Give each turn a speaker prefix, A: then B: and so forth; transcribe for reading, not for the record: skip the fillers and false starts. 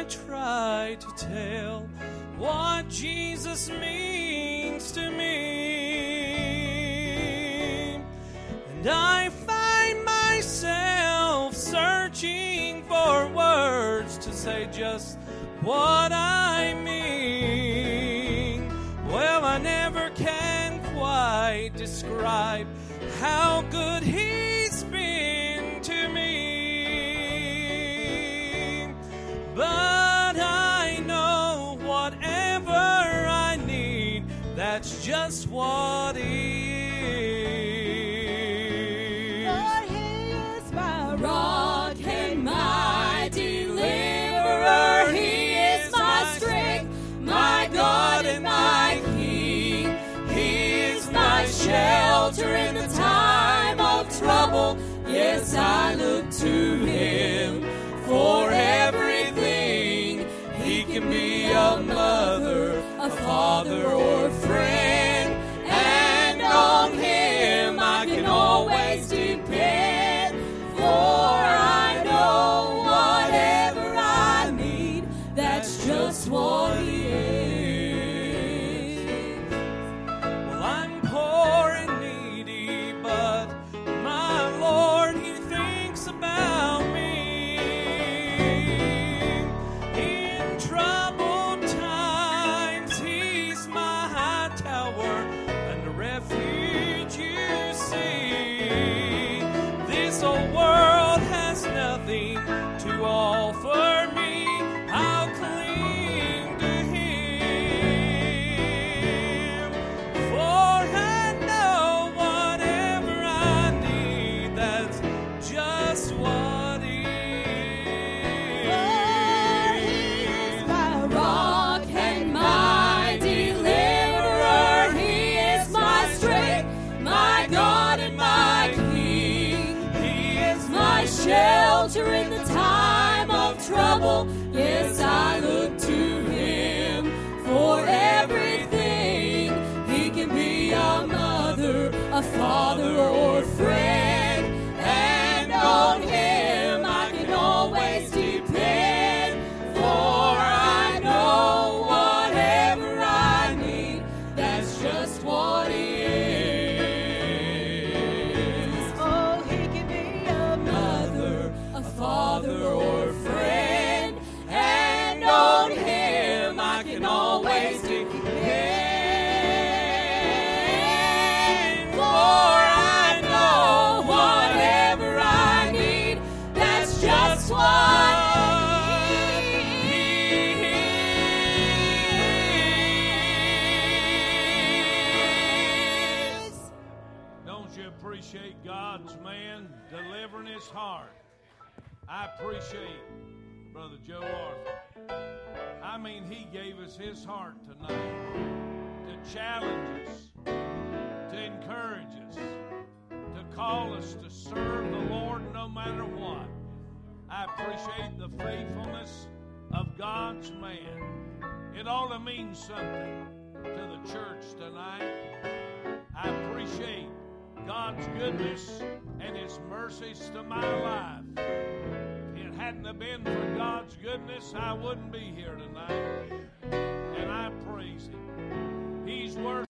A: I try to tell what Jesus means to me. And I find myself searching for words to say just what I mean. Well, I never can quite describe how good He's been to me. But I know whatever I need, that's just what He is.
B: For He is my rock and my deliverer. He is my strength, my God and my King. He is my shelter in the time of trouble. Yes, I look to Him for everything. He can be a mother, a father, or a friend. And on Him I can always depend. For I know whatever I need, that's just what He is.
A: Well, I'm poor and needy, but my Lord, He thinks about me. In troubled times, He's my high tower and the refuge you see. This old world has nothing to offer me. I'll cling to Him. For I know whatever I need, that's just what He is.
B: My rock and my deliverer. He is my strength, my God and my King.
A: He is
B: My shelter in the time of trouble. Yes, I look to Him for everything. He can be a mother, a father, or a friend. And on Him I can always depend. For I know whatever I need, that's just what He is. Oh, He can be a mother, a father, or a friend. And on Him I can always depend. For I know whatever I need, that's just what He is.
C: Don't you appreciate God's man delivering his heart? I appreciate Brother Joe Arthur. I mean, he gave us his heart tonight to challenge us, to encourage us, to call us to serve the Lord no matter what. I appreciate the faithfulness of God's man. It ought to mean something to the church tonight. I appreciate God's goodness and His mercies to my life. If it hadn't have been for God's goodness, I wouldn't be here tonight. And I praise Him. He's worth